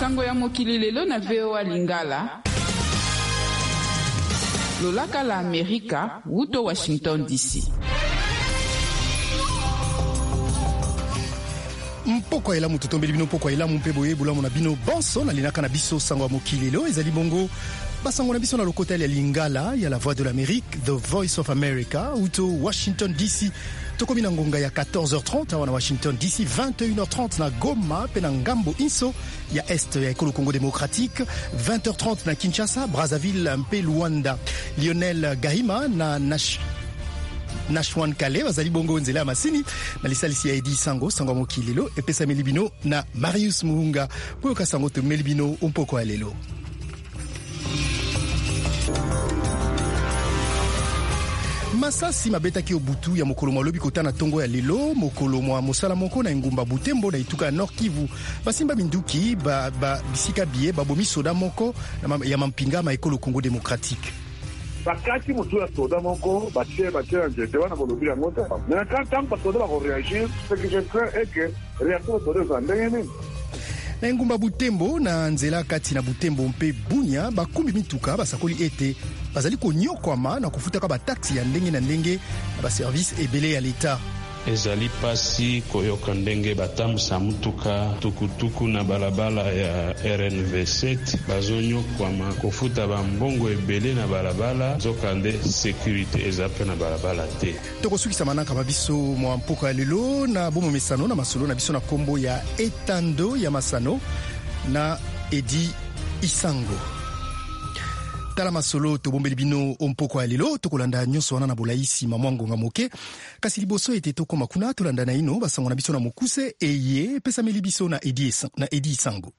Sango ya mokili lelo na VOA Lingala. Lolaka la Amerika, wuto Washington DC. Mpoko ela mutu tombeli bino mpoko ela mpe boye bulamu na bino bonso na linaka na biso sango ya mokili lelo ezali bongo basango na biso na lokota ya Lingala ya la voix de l'Amérique, the voice of America, wuto Washington DC. Tokomi na ngonga ya 14h30 awa na Washington DC, 21h30 na Goma pe na ngambo inso ya est ya ekolo Congo démocratique, 20h30 na Kinshasa, Brazzaville mpe Luanda. Lionel Gahima na Nashwan Kale bazali bongo nzela masini na lisalisi ya Edi Sango sango mokili lelo epesa melibino na Marius Muhunga po ka sango to melibino mpoko ya lelo. Masasi mabetaki obutu ya mokolo malobi kota na tongo ya lelo mokolo mwa mosala moko na ngumba Butembo na ituka ya Nord Kivu basimba minduki bisika biye babomi soda moko ya mampinga ma ekolo Congo démocratique. Bakati mutu ya soda moko batie njete wana bolobi ya ngota mais quand basoda bako réagir ce que je crains est que réaction soda za ndenge nini na ngumba Butembo na nzela kati na Butembo mpe Bunya bakumbi mituka basakoli ete bazali konyokwama na kufutaka bataxi ya ndenge na ndenge ba service ebele ya l'État. Ezali pasi koyoka ndenge batambusa mutuka tukutuku na balabala ya RNV7 bazonyokwama kofuta bambongo ebele na balabala nzokande sécurité ezape na balabala te. Tokosukisa manaka mabiso mwa mpoka ya lelo na bomo mesano na masolo na biso na kombo ya Etando ya Masano na Edi Isango. Tala masolo tobombeli bino ompoko ya lelo tokolanda nyonso wana na bolaisi mamwangonga moke kasi liboso ete tokoma kuna tolanda na ino basango na biso na mokuse eye pesa meli biso na Edi Sango.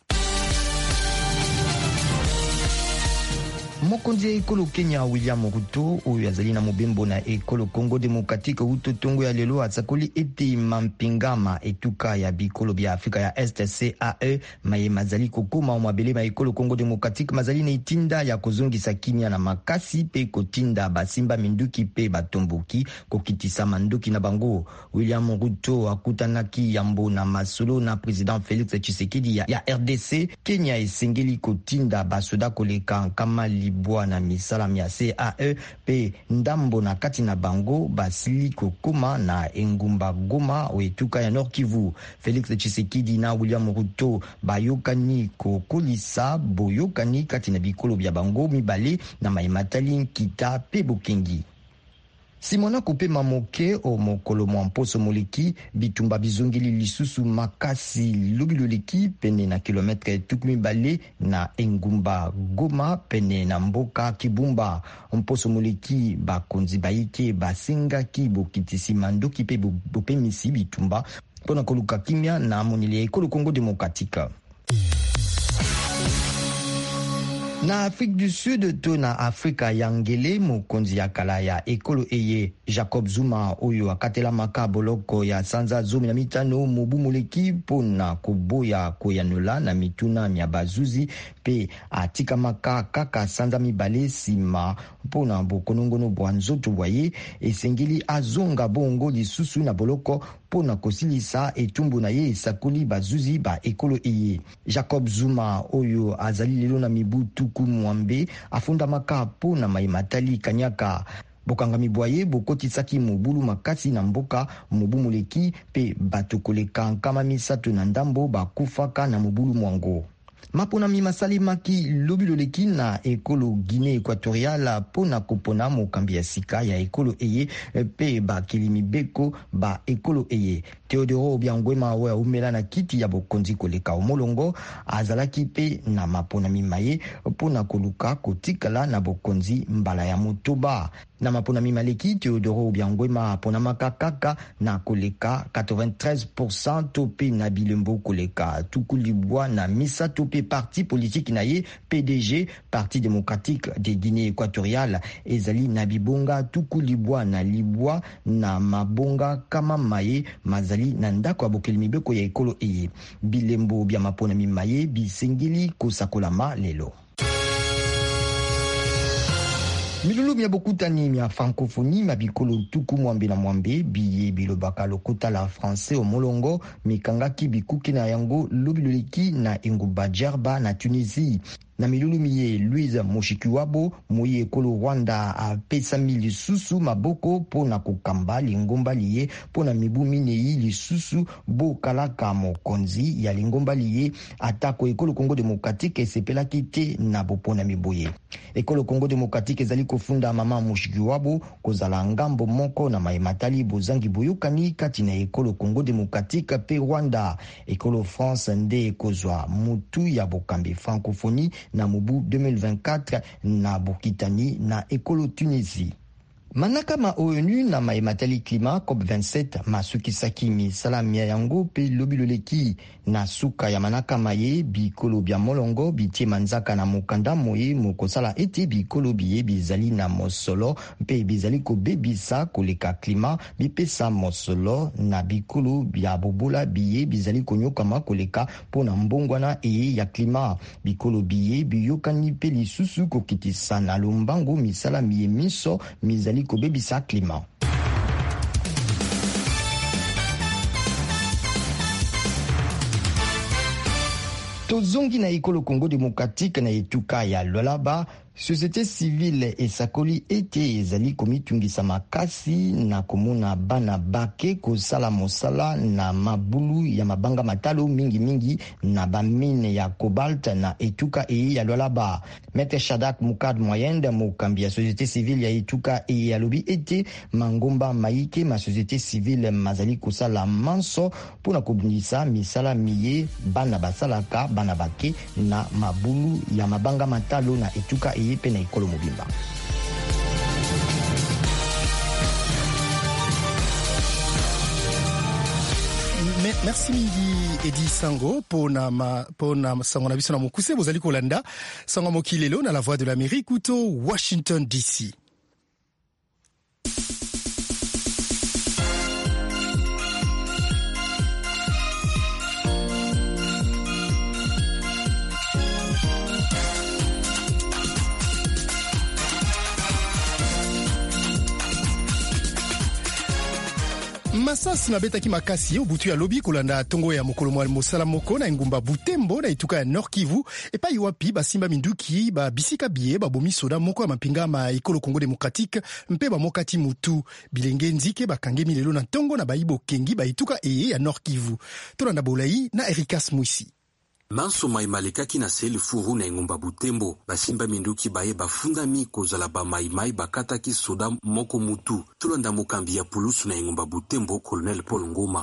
Mokonzi ya ekolo Kenya William Ruto oyo azali na mobembo na ekolo Congo démocratique Ruto tongo ya lelo atsakoli ete mampingama etuka ya bikolo bya Afrika ya Est CAE maye mazali kokoma mabele ma ekolo Congo démocratique mazali na itinda ya kozongisa kimia na makasi pe kotinda basimba minduki pe batomboki kokitisa manduki na bango. William Ruto akutanaki yambo na masolo na president Félix Tshisekedi ya RDC. Kenya esengeli kotinda basoda koleka kama bwana misala ya CAE pe ndambo na kati na bango basili kokoma na engumba Goma wetuka ya Nord Kivu. Félix Tshisekedi na William Ruto bayokani kokolisa boyokani kati na bikolo bya bango mibale na maimatali kita pe bokengi. Simona Kupe Mamoke o mokolo mwamposo moleki bitumba bizongeli lisusu makasi lubiloleki pene na kilometre tukumi bale na engumba Goma pene na mboka Kibumba. Mposo moleki bakonzi baike basenga ki bokitisi mandoki pe bopemisi bitumba pona koluka kimia na monili ekolo Congo démocratique. Na Afrique du Sud to na Afrika ya ngele mokonzi ya kala ya ekolo eye Jacob Zuma oyo akatela makaboloko ya sanza 15 mobu moleki pona koboya koyanula na mituna mya bazuzi pe atika maka kaka sanza mibale sima pona bokonongono bwa nzoto bwaye esengeli azonga bongo lisusu na boloko pona kosilisa etumbu na ye esakoli bazuzi ba ekolo eye. Jacob Zuma oyo azali lelo na mibutu kumwambe afunda maka pona maimatali kanyaka bokanga mibwaye bokotisaki mobulu makasi na mboka mobu moleki pe batokoleka nkama misato na ndambo bakufaka na mobulu mwango. Mapona mimasali maki lobiloleki na ekolo Guinée équatoriale pona kopona mokambi ya sika ya ekolo eye pe bakilimi beko ba ekolo eye. Teodoro Obiangwema oya umela na kiti ya bokonzi koleka omolongo azalaki pe na mapona mimaye pona koluka kotikala na bokonzi mbala ya motoba. Na mapona mimaleki Teodoro Obiangwema pona makakaka na koleka 93% tope na bilembo koleka tukulibwa na misa tope parti politique na ye PDG Parti démocratique de Guinée équatoriale ezali na bibonga tukulibwa na libwa na mabonga kama maye mazali na ndako ya bokeli mibeko ya ekolo eye. Bilembo bya mapona mimaye bisengeli kosakolama lelo. milulu mia bokutani mia francophonie mabikolo tuku mwambe na mwambe biye bilobaka lokota la français omolongo mikangaki bikuki na yango lobiloleki na engumba Djerba na Tunisie. Na milulu miye Louise Mushikiwabo moye ekolo Rwanda apesami lisusu maboko pona kokamba lingomba liye pona mibu minei lisusu bokalaka mokonzi ya lingomba liye atako ekolo Congo Démocratique esepelaki te na bopona miboye. Ekolo Congo Démocratique ezali kofunda mama Mushikiwabo kozala ngambo moko na maimatali bozangi boyokani kati na ekolo Congo Démocratique pe Rwanda. Ekolo France nde ekozwa mutu ya bokambi francophonie na mubu 2024 na Bokitani na ekolo Tunisie. Manaka ma ONU na maimatali klima COP27 masukisaki misala mia yango pe lobiloleki na suka ya manaka maye bikolo bia molongo bitie manzaka na mokanda moye mokosala ete bikolo biye bizali na mosolo pe bizali kobebisa koleka klima bipesa mosolo na bikolo bia bobola biye bizali konyokama koleka pona mbongwana eye ya klima. Bikolo biye biyokani pe lisusu kokitisa na lombango misala miye miso mizali kobebisa klima. Tozongi na ekolo Congo Démocratique na etuka ya Lualaba, société civile esakoli ete ezali komitungisa makasi na komona bana bake kosala mosala na mabulu ya mabanga matalo mingi na bamine ya cobalt na etuka eye ya Lualaba. Maître Shadak Mukad Moyende mokambi ya société civile ya etuka eye alobi ete mangomba maike ma société civile mazali kosala manso pona kobundisa misala miye bana basalaka bana bake na mabulu ya mabanga matalo na etuka eye pe na ekolo mobimba. Merci mingi Edi Sango pona sango na biso na mokuse bozali kolanda sango mokilelo na la voix de l'Amérique uto Washington DC. Masasi mabetaki makasi obutu ya lobi kolanda tongo ya mokolo mwa mosala moko na engumba Butembo na etuka ya Nord Kivu epai wapi basimba minduki ba bisika biye babomi soda moko ya mapinga ma ekolo Congo Démocratique mpe bamokati mutu bilenge nzike bakangemi lelo na tongo na baibo kengi ba etuka eye ya Nord Kivu. Tolanda bolai na Erikas Mwisi. Manso maimalekaki na seli furu na engumba Butembo basimba minduki baye bafundami kozala ba maimai bakataki soda moko mutu. Tolanda mokambi ya pulusu na engumba Butembo Colonel Paul Ngoma.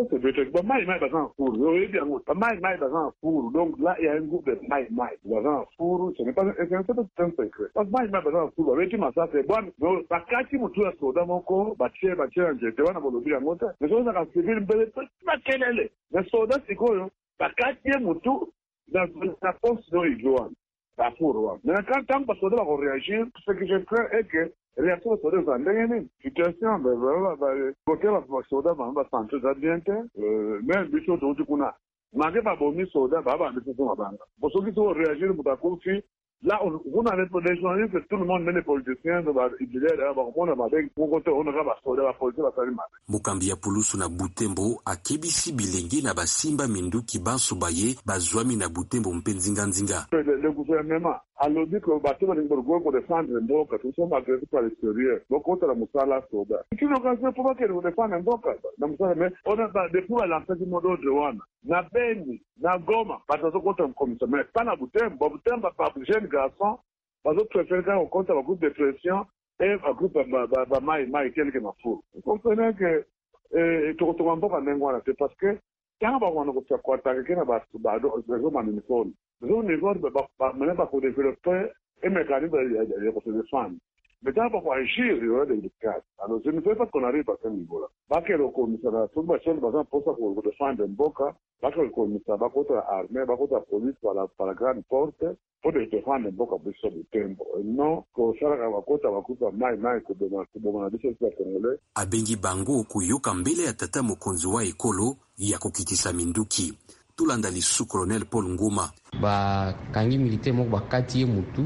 Donc là il y a un groupe de maimai bazan furu, ce n'est pas un secret. Parce maimai bazan furu avec masa c'est bon bakati mutu ya soda moko batie njete wana bolobi ya ngota. Mais ça ka civil mbele pas kelele. Mais soda sikoyo bakati mutu dans la poste de Ijoan, la fourroie. Mais quand tant que ça doit réagir, ce que je crains est que réaction de ça n'est situation côté la soda va santé d'ambiente mais biso de kuna mangé pas bomi soda baba de tout mabanga. Pour ceux qui sont réagir pour ta confi là on a des journalistes que tout le monde met les politiciens va il là on a avec pour côté on a pas soda la politique va faire mal. Mokambi ya pulusu na Butembo akebisi bilenge na basimba minduki banso baye bazwami na Butembo mpenzinga nzinga. Le gouvernement a dit que bateau va pour défendre Mboka tout ça agressé par l'extérieur. Donc contre la musala soda. Qui nous organise pour que nous défendre Mboka. Donc ça mais on a depuis l'entrée du modo de Wana. Na Beni, na Goma, bateau contre un commissaire mais pas na Butembo pas jeune garçon. Bateau préfère quand on compte un groupe de pression et un groupe maï quelque mafou. Vous comprenez que tu retrouves pas Mengwana c'est parce que quand on va faire quoi t'arrêter na réseau manifeste. Nous niveau mener pas pour développer un mécanisme de se défendre. Mais quand on va agir, il y aura des cas. Alors je ne sais pas qu'on arrive à ce niveau-là. Pas que le commissariat, tout le monde pour ça pour défendre Mboka, pas que le commissariat, pas contre l'armée, pas contre la police par la grande porte, pour défendre Mboka pour ce tempo. Non, qu'on s'arrête à côté à côté maï que de la décision congolais. Abengi bango kuyoka mbele ya tata mokonzi wa ekolo ya kokitisa minduki. Tulanda lisu Colonel Paul Ngoma. Ba kangi militaire moko bakati ye mutu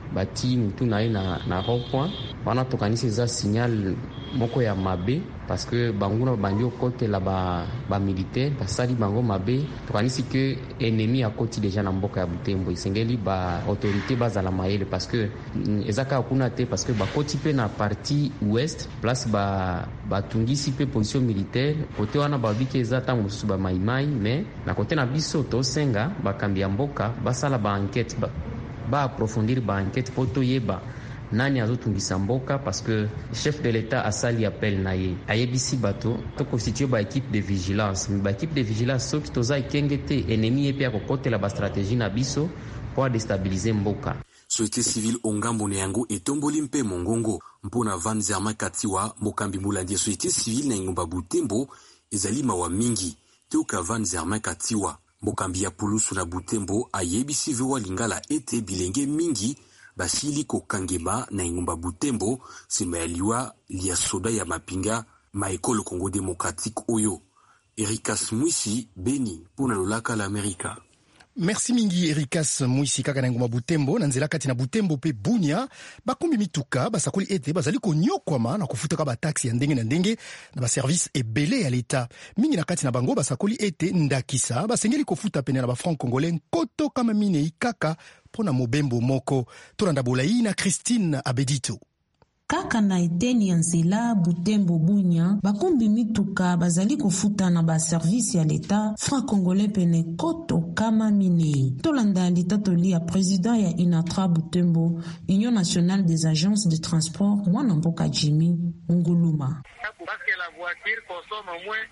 bati mutu na ye na rond-point wana tokanisi eza signal moko ya mabe parce que bango bandi okotela ba militaire basali bango mabe tokanisi que ennemi akoti déjà na mboka ya Butembo isengeli ba autorité bazala mayele parce que ezaka kuna te parce que bakoti pe na partie ouest place batungisi pe position militaire kote wana babiki eza tango mosusu ba maimai mais na kote na biso tosenga bakambi ya mboka basala ba enquête ba approfondir ba enquête po toyeba nani azotungisa mboka parce que chef de l'état asali appel na ye ayebisi bato to constituer ba équipe de vigilance ba équipe de vigilance soki toza ikenge te ennemi epe akokotela ba stratégie na biso po déstabiliser mboka. Société civile ongambo na yango etomboli mpe mongongo mpona Van Zerma Katiwa mokambi mulandi ya société civile na Ingomba Butembo ezali mawa mingi teuka Van Zerma Katiwa mokambi ya pulusu na Butembo ayebisi vewa lingala ete bilenge mingi basili kokangema na Ingomba Butembo sima ya liwa lia soda ya mapinga maekolo Congo Démocratique oyo. Erikas Mwisi, Beni, pona lolaka la Amerika. Merci mingi Erikas Mwisi kaka na Ingomba Butembo na nzela kati na Butembo pe Bunia bakumbi mituka basakoli ete bazali konyokwama na kufutaka ba taxi ya ndenge na ndenge na ba service ebele ya leta mingi na kati na bango basakoli ete ndakisa basengeli kofuta pene na ba franc congolais nkoto kama minei kaka pona mobembo moko tolanda bolai na Christine Abedito. Kaka na eteni ya nzela Butembo Bunya bakumbi mituka bazali kofuta na ba service ya leta franc congolais pene koto kama minei tolanda litatoli ya président ya Inatra Butembo Union nationale des agences de transport mwana mboka Jimmy Nguluma. Parce que la voiture consomme au moins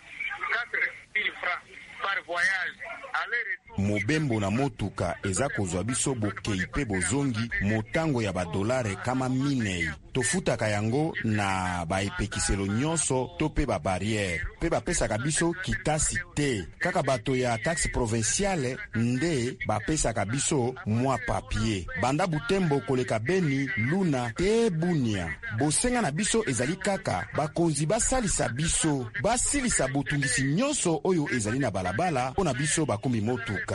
4 000 francs par voyage. Mobembo na motuka eza kozwa biso bokei pe bozongi motango ya badolare kama minei tofutaka yango na baepekiselo nyonso to pe ba barrière pe bapesaka biso kitasi te kaka bato ya taxe provinciale nde bapesaka biso mwa papier banda Butembo koleka Beni Luna te Bunia bosenga na biso ezali kaka bakonzi basalisa biso basilisa botungisi nyonso oyo ezali na balabala pona biso bakumbi motuka.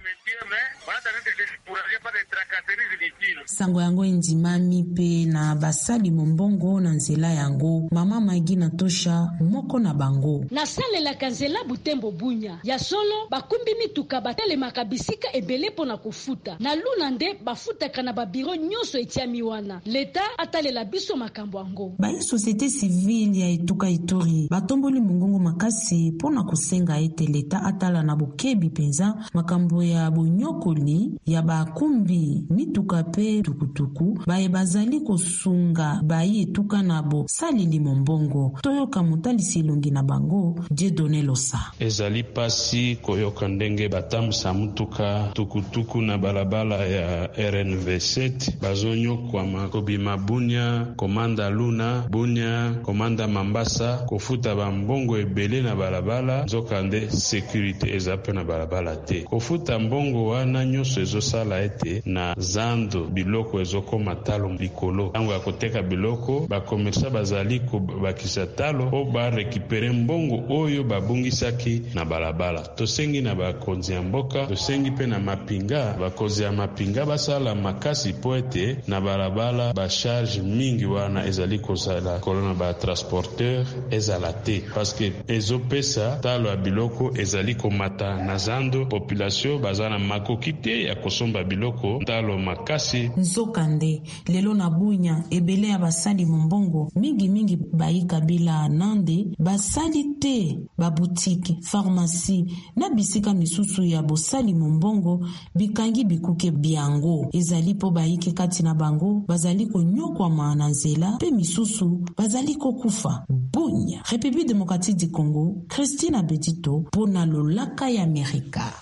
Sango yango endimami pe na basali mombongo na nzela yango mama Magi na Tosha moko na bango na sale la kanzela Butembo Bunya ya solo bakumbi mituka batele makabisika ebele pona kufuta na Luna nde bafutaka na babiro nyonso etiami wana leta atalela biso makambo yango ba société civile ya etuka Ituri batomboli mongongo makasi pona kusenga ete leta atala na bokebi penza makambo ya bonyokoli ya bakumbi mituka pe tukutuku baye bazali kosunga bayi etuka nabo salili mombongo toyoka motalisi elongi na bango Dieudonné Losa. Ezali pasi koyoka ndenge batambusa mutuka tukutuku na balabala ya RNV7 bazonyokwama kobima Bunya komanda Luna Bunya komanda Mambasa kofuta bambongo ebele na balabala nzokande sécurité ezape na balabala te kofuta mbongo wana nyonso ezosala ete na zando biloko ezokoma talo likolo tango ya koteka biloko bakomersa bazali kobakisa talo po barekipere mbongo oyo babungisaki na balabala tosengi na bakonzi ya mboka tosengi pe na mapinga bakonzi ya mapinga basala makasi po ete na balabala bacharge mingi wana ezali kozala kolona batransporteur ezala te paske ezopesa talo ya biloko ezali komata na zando population bazana makoki te ya kosomba biloko talo makasi nzokande lelo na Bunya ebele ya basali mombongo mingi baika bila nande basali te babutiki pharmacie na bisika misusu ya bosali mombongo bikangi bikuke biango ezali po baike kati na bango bazali konyokwa maana nzela pe misusu bazali kokufa. Bunya, République démocratique du Congo, Christine Abedito pona lolaka ya Amerika.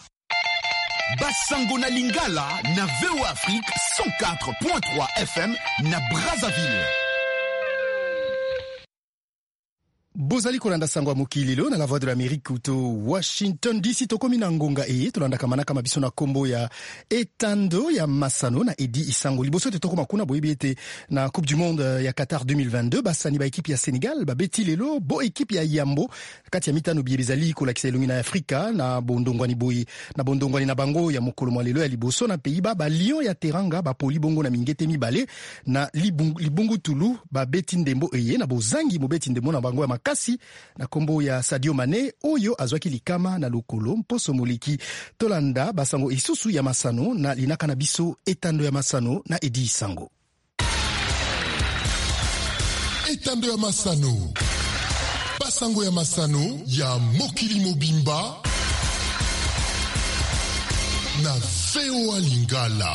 Basango na Lingala na VOA Afrique 104.3 FM na Brazzaville. Bozali kolanda sangwa mokililo na la voix de l'Amérique kuto Washington DC tokomi na ngonga tolanda kamanaka mabiso na kombo ya etando ya masano na Edi Isango liboso te tokoma kuna boyebi ete na Coupe du Monde ya Qatar 2022 basani ba ekipe ya Senegal babeti lelo bo ekipe ya Yambo kati ya mitano biye bezali kolakisa elongi na Afrika na bondongwani boye na bondongwani na bango ya mokolo mwa lelo ya liboso na Pays-Bas ba Lion ya Teranga ba poli bongo na mingete mibale na libungu tulu babeti ndembo na bozangi mobeti ndembo na bango ya makasi na kombo ya Sadio Mane oyo azwaki likama na lokolo mposo moliki tolanda basango isusu ya masano na linaka na biso etando ya masano na Edi Isango. Etando ya masano basango ya masano ya mokili mobimba na VOA Lingala.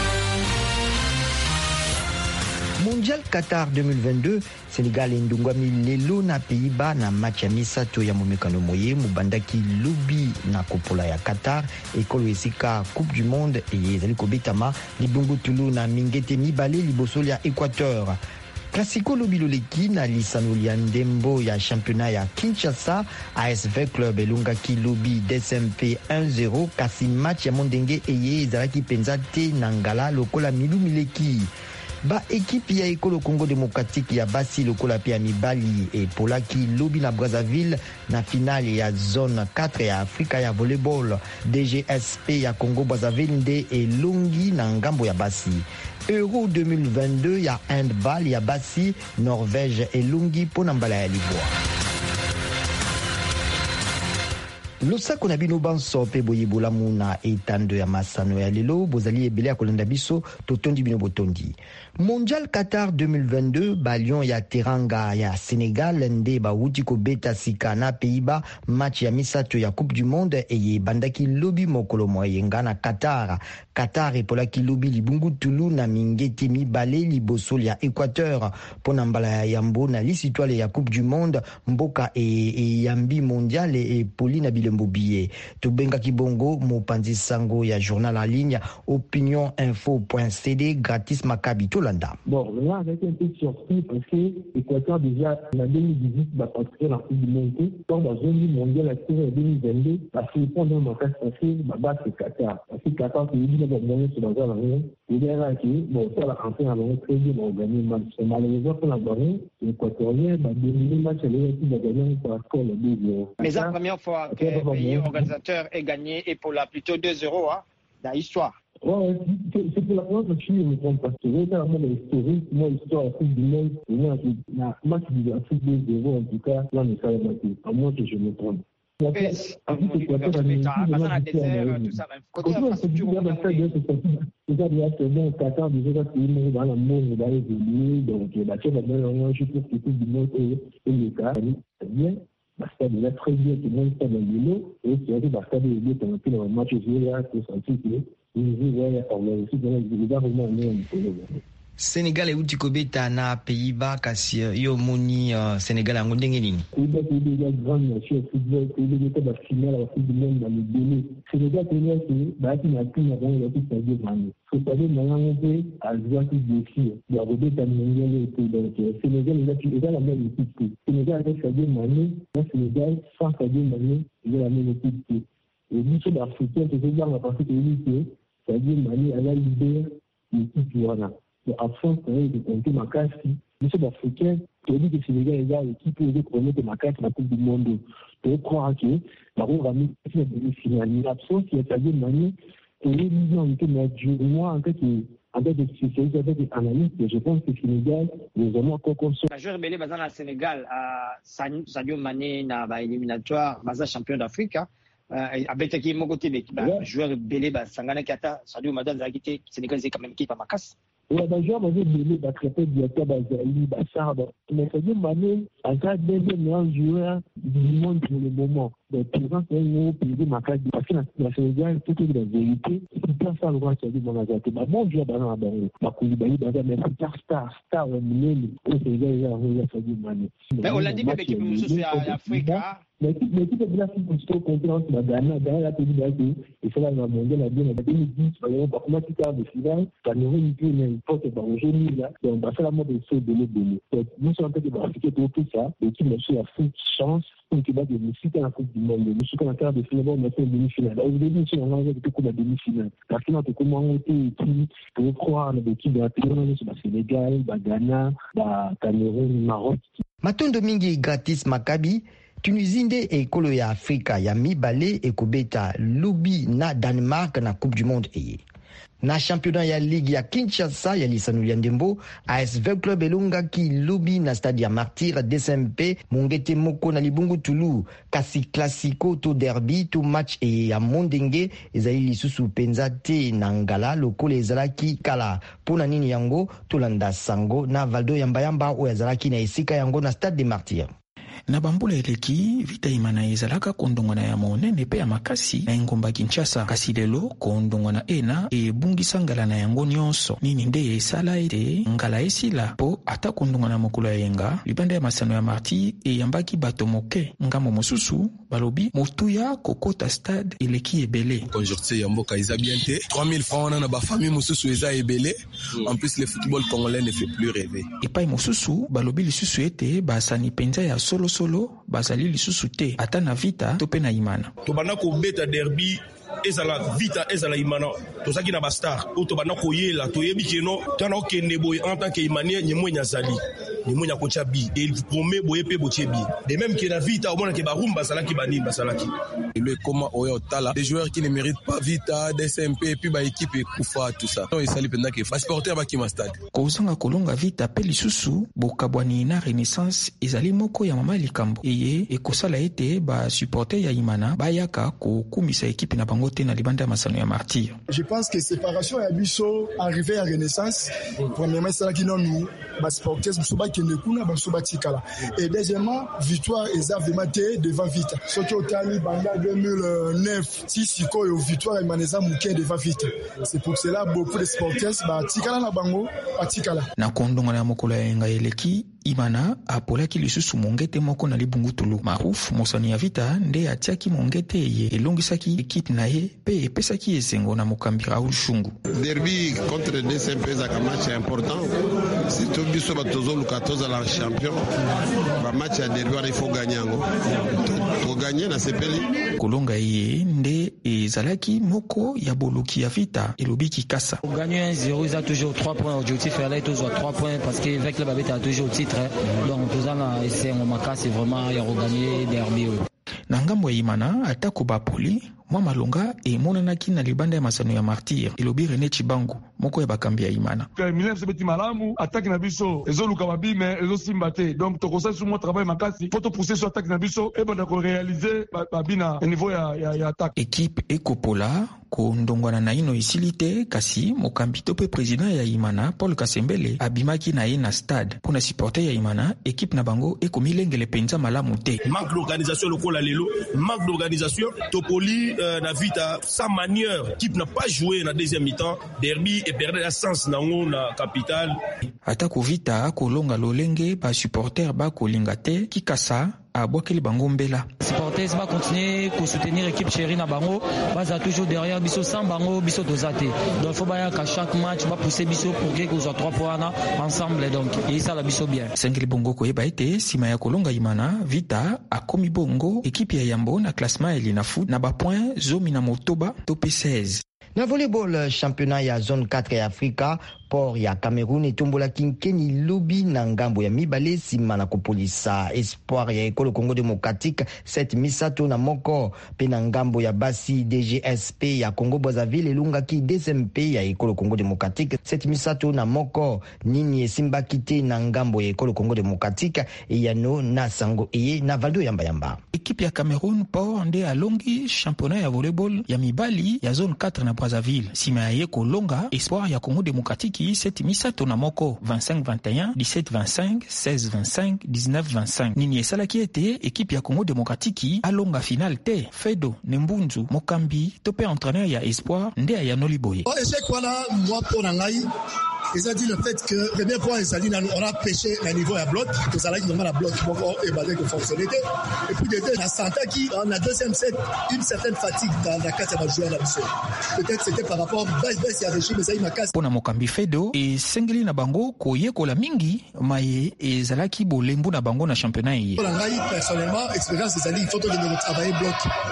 Mondial Qatar 2022, Sénégal endungwami lelo na Pays-Bas na match ya misato ya momekano moye mubandaki lobi na kopola ya Qatar ekolo esika Coupe du Monde ezali kobetama libungu tulu na mingete mibale liboso ya Équateur. Classico lobi loleki na lisano ya ndembo ya championnat ya Kinshasa, ASV Club elungaki lobi DSMP 1-0 kasi match ya mondenge ezalaki penza te na ngala lokola milu mileki. Ba ekipi ya ekolo Congo Démocratique ya basi lokola pia mibali polaki lobi na Brazzaville na finale ya zone 4 ya Afrika ya volleyball. DGSP ya Congo Brazzaville nde elongi na ngambo ya basi. Euro 2022 ya handball ya basi Norvège elongi pona mbala ya libwa. Losako na bino banso pe boyebola muna etando ya masano ya lelo bozali ebele ya kolanda biso totondi bino botondi. Mondial Qatar 2022 balion ya Teranga ya Senegal nde bauti kobeta sika na Pays-Bas match ya misato ya Coupe du Monde bandaki lobi mokolo moyenga na Qatar. Qatar epolaki lobi libungu tulu na mingeti mibale liboso ya Équateur pona mbala ya Yambo na lisitwale ya Coupe du Monde mboka yambi mondial poli na bilembo biye. Tobenga kibongo mopanzi sango ya journal en ligne opinioninfo.cd gratis makabi tolanda. Bon, là, avec un peu surpris parce que l'Équateur déjà en 2018 va participer à la Coupe du Monde. Dans la zone mondiale en 2022, la Philippine dans le cas passé, va battre le Qatar. Parce que le Qatar, c'est lui qui va gagner sur la zone arrière. Il est là qui, bon, ça va rentrer à l'heure très bien, on va gagner le match. Malheureusement, pour la barre, l'Équatorien va dominer le match à l'heure qui va gagner pour la score le 2-0. Mais c'est la première fois que le pays organisateur ait gagné et pour la plutôt 2-0 dans l'histoire. Ouais, c'est pour la première fois que je me trompe parce que régulièrement dans l'historique, moi, l'histoire de Coupe du Monde, moi, la match de l'Afrique 2-0, en tout cas, là, on ne savait pas tout. À moins que je me trompe. Basta déjà très bien tout le monde está dans le lot et c'est vrai que Basta de bien pendant tout le match joué là pour sentir que nous jouons on aussi dans le gouvernement Senegal euti kobeta na Pays-Bas kasi yo moni Senegal yango ndenge nini? Pays-Bas c'est déjà grande nation football il était dans la finale à la Coupe du Monde dans le délai. Senegal c'est que bati na kina dans le petit Sadio Mané. Faut savoir maintenant que à jouer qui défi de rebeta mondial et donc Senegal il a la même équipe. Senegal avec Sadio Mané, Senegal sans Sadio Mané, il a la même équipe. Et nous sommes africains, c'est déjà la partie que Sadio Mané a la libéré l'équipe voilà. À fond, de compter ma casse, nous sommes africains, tu dis que c'est les gars, il y a l'équipe qui veut connaître ma casse la Coupe du Monde. Tu crois que la roue va mettre la demi-finale. L'absence, il y a Sadio Mané, et les millions ont été moi, en fait de spécialistes, avec des analystes, je pense que Sénégal, les hommes encore comme ça. Le joueur belé basé au Sénégal, Sadio Mané, na éliminatoire, basé champion d'Afrique, avec qui mon côté des joueurs belé basangana kata Sadio Mané zaki Sénégal c'est quand même qui pas ma casse. Et les joueurs avaient belé traité Diata Bazali Bassard mais Sadio Mané a été deuxième meilleur joueur du monde pour le moment. Donc pour ça c'est un nouveau pays ma casse parce que la Sénégal tout est la vérité c'est pas ça le roi Sadio Mané bah bon joueur dans la barre ma Koulibaly dans mais star au milieu au Sénégal il a Sadio Mané. Mais on l'a dit que l'équipe muso c'est Afrique L'équipe de l'Afrique du Sud concurrence la Ghana la pays d'Asie et ça va dans le mondial à bien en 2010 par exemple par comment tu as de finale Cameroun peut n'importe quoi aujourd'hui là donc ça la mode de ce de l'État donc nous sommes en train de pratiquer tout ça l'équipe de l'Afrique chance pour qu'il va de musicien en Coupe du Monde nous sommes en train de finir on a fait une demi-finale au début c'est on a fait tout comme la demi-finale la finale c'est comment on était équipe pour croire dans l'équipe de la sur le Sénégal Ghana Cameroun Maroc Matondo mingi gratis Maccabi Tunisie nde ekolo ya Afrika ya mibale ekobeta lubi na Danemark na Coupe du Monde eye. Na championnat ya ligue ya Kinshasa ya lisanu ya ndembo ASV Club elongaki lubi na stade ya Martyr DSMP mongete moko na libungu Tulu kasi classico to derby to match e ya mondenge ezali lisusu penza te na ngala lokolo ezalaki kala pona nini yango tolanda sango na Valdo Yamba oyo ezalaki na esika yango na stade de Martyr. Na bambula eleki vita imana ezalaka kondongwana ya monene pe ya makasi na engomba Kinshasa kasi lelo kondongwana ena ebungisa ngala na yango nyonso nini nde esala ete ngala esila po ata kondongwana mokolo ya yenga libanda ya masano ya marti eyambaki bato moke ngambo mosusu balobi motuya kokota stade eleki ebele conjoncture ya mboka eza bien te 3000 francs na ba famille mosusu eza ebele en plus le football congolais ne fait plus rêver epai mosusu balobi lisusu ete basani penza ya solo bazali lisusu te ata na vita to pe na imana to bana ko beta derby ezala vita ezala imana tozaki na bastar o to bana ko yela to yebi keno tana okende boy en tant que imanien nyemwe nyazali nyemwe nyakocha bi et il promet boye pe boche bi de même que na vita omona ke barumba salaki banini basalaki le comment oyo tala des joueurs qui ne méritent pas vita DSMP et puis ba équipe ekufa tout ça donc esali penda ke passporter ba ki ma stade kozanga kolonga vita pe lisusu bokabwani na renaissance ezali moko ya mama likambo eye ekosala ete ba supporter ya imana bayaka ko kumisa équipe na bango te na libanda ya masano ya martyr. Je pense que séparation ya biso arrivé à renaissance premièrement c'est là qui nous ba supporters musuba kende kuna ba musuba tikala et deuxièmement victoire eza vraiment devant vita soki otali banda 2009 si sikoyo victoire imaneza muke devant vita c'est pour cela beaucoup de supporters ba tikala na bango ba tikala na kondonga na mokolo ya yenga eleki imana apolaki lisusu mongete moko na libungu Tulu Maruf mosani ya vita nde atiaki mongete ye elongisaki équipe na ye pe epesaki esengo na mokambi Raoul Shungu. Derby contre DSMP ezaka match important surtout biso batozoluka tozala champion ba match ya derby wana il faut gagner yango to gagner na sepeli kolonga ye nde ezalaki moko ya boluki ya vita elobiki kasa gagner 1-0 ils a toujours 3 points objectif là toujours 3 points parce que avec le babeta a toujours titre donc tozana esengo makasi vraiment ya regagner derby na ngambo ya imana atako bapoli mwa malonga emonanaki na libanda ya masano ya martyr elobi René Chibangu moko ya bakambi ya imana milem sebeti malamu attaque na biso ezoluka babime ezosimba te donc tokosala sur mon travail makasi faut pousser sur attaque na biso et banda ko réaliser babina niveau ya attaque équipe ekopola kondongwana na ino isilite kasi mokambi to pe président ya imana Paul Kasembele abimaki na ye na stade pona supporter ya imana équipe na bango ekomilengele penza malamu te manque d'organisation lokola lelo manque d'organisation topoli na vita sa manière équipe n'a pas joué na deuxième mi-temps derby et perdre la sens nango na capitale atako vita kolonga lolenge ba supporter ba kolinga te kikasa abwakeli bango mbela supporters va continuer ko soutenir équipe chérie na bango baza toujours derrière biso sans bango biso dozate donc faut ba ka chaque match va pousser biso pour que ko 3 points ensemble donc et ça la biso bien sengeli bongo ko eba ete sima ya kolonga imana vita akomi bongo équipe ya yambo na classement elina foot na ba point zomi na motoba to P16 na volleyball championnat ya zone 4 ya Afrika port ya Cameroun etombola kinkeni lobi na ngambo ya mibale sima na kopolisa espoir ya ekolo Congo démocratique 7 misato na moko pe na ngambo ya basi DGSP ya Congo Brazzaville elungaki DSMP ya ekolo Congo démocratique 7 misato na moko nini esimbaki te na ngambo ya ekolo Congo démocratique eyano na sango eye na Valdo Yamba équipe ya Cameroun port nde alongi championnat ya volleyball ya mibali ya zone 4 na Brazzaville sima ya yeko longa espoir ya Congo démocratique 7 misato na moko 25-21, 17-25, 16-25, 19-25. Nini esalaki ete équipe ya Congo démocratique alonga final te. Fedo Nembunzu Mokambi tope entraîneur ya espoir nde ya Noli Boye. Échec wana moi pour ngai ils ont dit le fait que premier point on a pêché à niveau à bloc, que ça a été la bloc et basé que fonctionnalité. Et puis de deux, la santé qui en la deuxième set une certaine fatigue dans la carte à jouer à la mission. Peut-être c'était par rapport baisse ya régime ça il m'a cassé. Pona mokambi fedo et sengeli na bango koyekola mingi maye ezalaki bolembu na bango na championnat yi. Pour ngai personnellement expérience ezali il faut que de travailler bloc.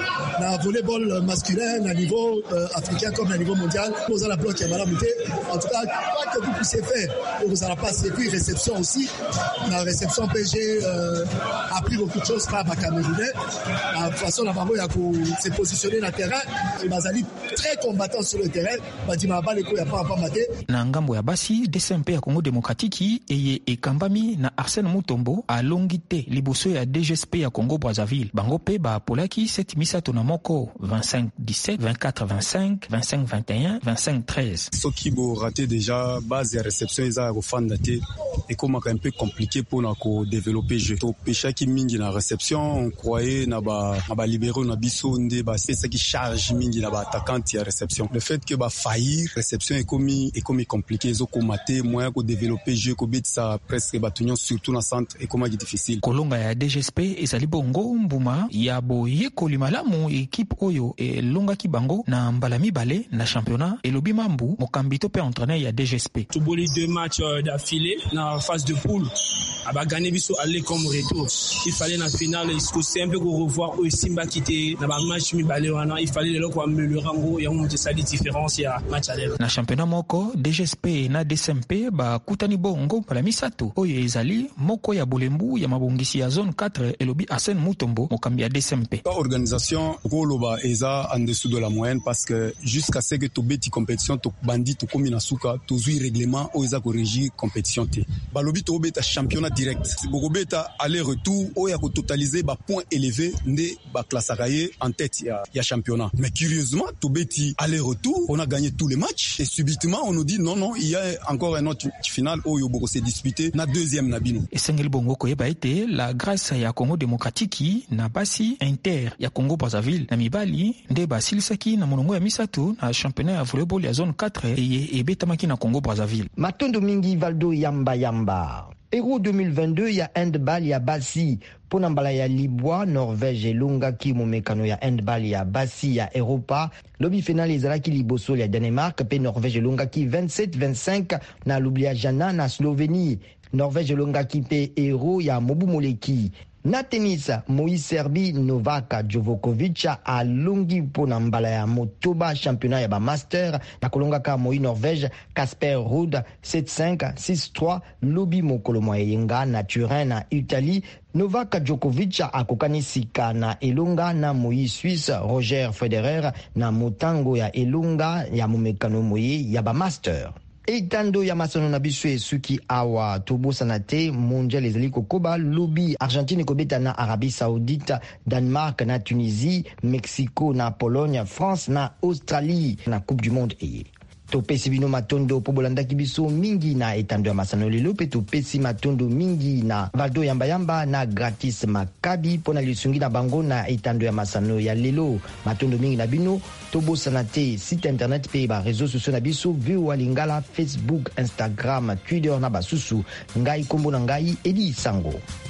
Na volleyball masculin à niveau africain comme à niveau mondial, vous avez la bloc et madame en tout cas pas que vous puissiez faire. Vous allez passer puis réception aussi. La réception PG a pris beaucoup de choses par ma Camerounais. De toute façon la bango ya ko se positionner na terrain et bazali très combattant sur le terrain. Badima ba leko ya pas maté. Na ngambo ya basi DSMP ya Congo Démocratique eye ekambami na Arsène Mutombo alongite liboso ya DGSP ya Congo Brazzaville. Bango pe ba polaki 7 misato na moko 25-17, 24-25, 25-21, 25-13. Ce qui bo raté déjà base ya réception eza ko fanda te et comme un peu compliqué pour na ko développer jeu. To pécha qui mingi na réception on croyait na ba libéraux na biso ndé ba c'est ça qui charge mingi na ba attaquant ya réception. Le fait que ba faillir réception est commis compliqué zo ko maté moyen ko développer jeu ko bit ça presque batunion surtout na centre et comment difficile. Kolonga ya DGSP ezali bongo mbuma ya boye kolimalamu équipe oyo e longa ki bango na mbala mibale na championnat et lobi mambu mokambito pe entraîneur ya DGSP. To boli 2 matchs d'affilée na phase de poule. Aba gagner biso aller comme retour. Il fallait na finale il faut un peu revoir au Simba quitter na ba match mibale wana il fallait le ko améliorer ngo ya monter ça différence ya match aller. Na championnat moko DGSP na DSMP ba kutani bongo pala misato oyo ezali moko ya bolembu ya mabongisi ya zone 4 elobi Arsène Mutombo mokambi ya DSMP. Pas organisation goloba eza en dessous de la moyenne parce que jusqu'à ce que to beti compétition to bandit to komi na suka to zui règlement o eza ko régir compétition te. Balobi to beta championnat direct. Boko beta aller retour o ya ko totaliser ba points élevés ndé ba classakaye en tête ya championnat. Mais curieusement to beti aller retour on a gagné tous les matchs et subitement on nous dit non il y a encore un autre final où Yoboko s'est disputé na deuxième nabino. Et Sengel Bongo koyeba ete la grâce ya Congo Démocratique na basi Inter ya Congo Brazzaville na mibali nde basilisaki na monongo ya misato na championnat ya volleyball ya zone 4 eye ebetamaki na Congo Brazzaville. Matondo mingi Valdo Yamba. Euro 2022 ya handball ya basi pona mbala ya Libwa Norvège elongaki momekano ya handball ya basi ya Europa lobi finale ezalaki liboso ya Danemark pe Norvège elongaki 27-25 na Ljubljana na Slovénie. Norvège elongaki pe Euro ya Mobu Moleki. Na tennis, Moïse Serbi Novak Djokovic alongi pona mbala ya motoba championnat ya ba master na kolongaka Moïse Norvège Casper Ruud 7-5 6-3 lobi mokolo mwa yenga na Turin na Italie. Novak Djokovic akokanisika na elonga na Moïse Suisse Roger Federer na motango ya elonga ya momekano moye ya ba master. Eitando ya masono na biso suki awa tobosana te mondial ezali kokoba lobi Argentine kobeta na Arabie Saoudite, Danemark na Tunisie, Mexico na Pologne, France na Australie na Coupe du Monde eye. Topesi bino matondo po bolandaki biso mingi na etando ya masano lelo pe topesi matondo mingi na Valdo Yamba na Gratis Makabi pona lisungi na bango na etando ya masano ya lelo. Matondo mingi na bino tobosana te site internet pe ba réseaux sociaux na biso VOA Lingala, Facebook, Instagram, Twitter na basusu. Ngai kombo na ngai Edi Sango.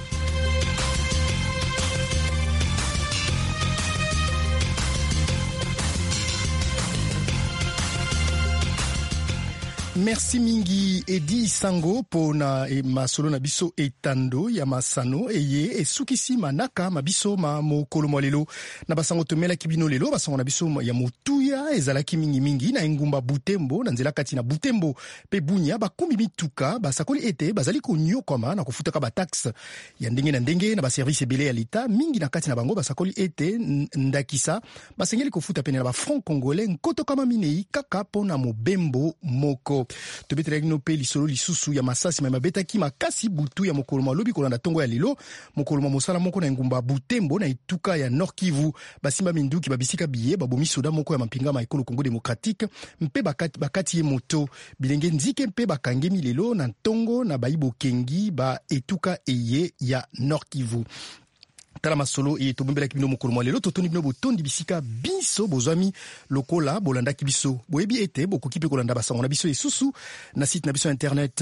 Merci mingi Edi Sango pona masolo na biso etando ya masano eye esukisi manaka mabiso ma mokolo mwa lelo na basango tomela kibino lelo basango na biso ya motuya ezalaki mingi na engumba Butembo na nzela kati na Butembo pe Bunya bakumbi mituka basakoli ete bazali konyokoma na kofutaka ba taxe ya ndenge na ndenge na ba service ebele ya leta mingi na kati na bango basakoli ete ndakisa basengeli kofuta pene na ba franc congolais nkoto kama minei kaka pona mobembo moko. Tobetelaki no pe lisolo lisusu ya masasi mabetaki makasi butu ya mokolo malobi kolanda tongo ya lilo mokolo mosala moko na ngumba Butembo na ituka ya Nord Kivu basimba minduki babisika biye babomi soda moko ya mampinga ma ekolo Congo Démocratique mpe bakati ye moto bilenge nzike mpe bakangemi lelo na tongo na baibo kengi ba etuka eye ya Nord Kivu. tala masolo e tobombelaki bino mokolo mwa lelo totoni bino botondi bisika biso bozwami lokola bolandaki biso boyebi ete bokoki mpe kolanda basango na biso esusu na site na biso internet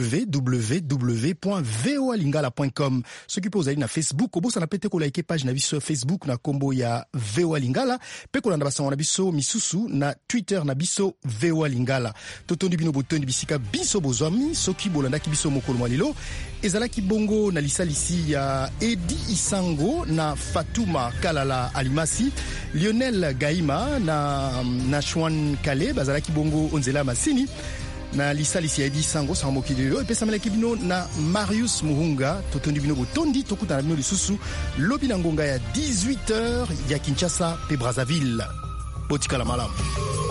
www.voalingala.com. soki mpe ozali na Facebook obosana pete kolike page na biso Facebook na kombo ya VOA Lingala, mpe kolanda basango na biso misusu na Twitter na biso VOA Lingala. totondi bino botondi bisika biso bozwami soki bolandaki biso mokolo mwa lelo ezalaki bongo na lisalisi ya Edi Isango na Fatuma Kalala Alimasi, Lionel Gaima na Chouan Kale bazalaki bongo onzela masini na lisalisi ya Edi Isango sa mokili lelo epesamelaki bino na Marius Muhunga. totondi bino botondi tokutana bino lisusu lobi na ngonga ya 18h ya Kinshasa pe Brazzaville. botikala malamu.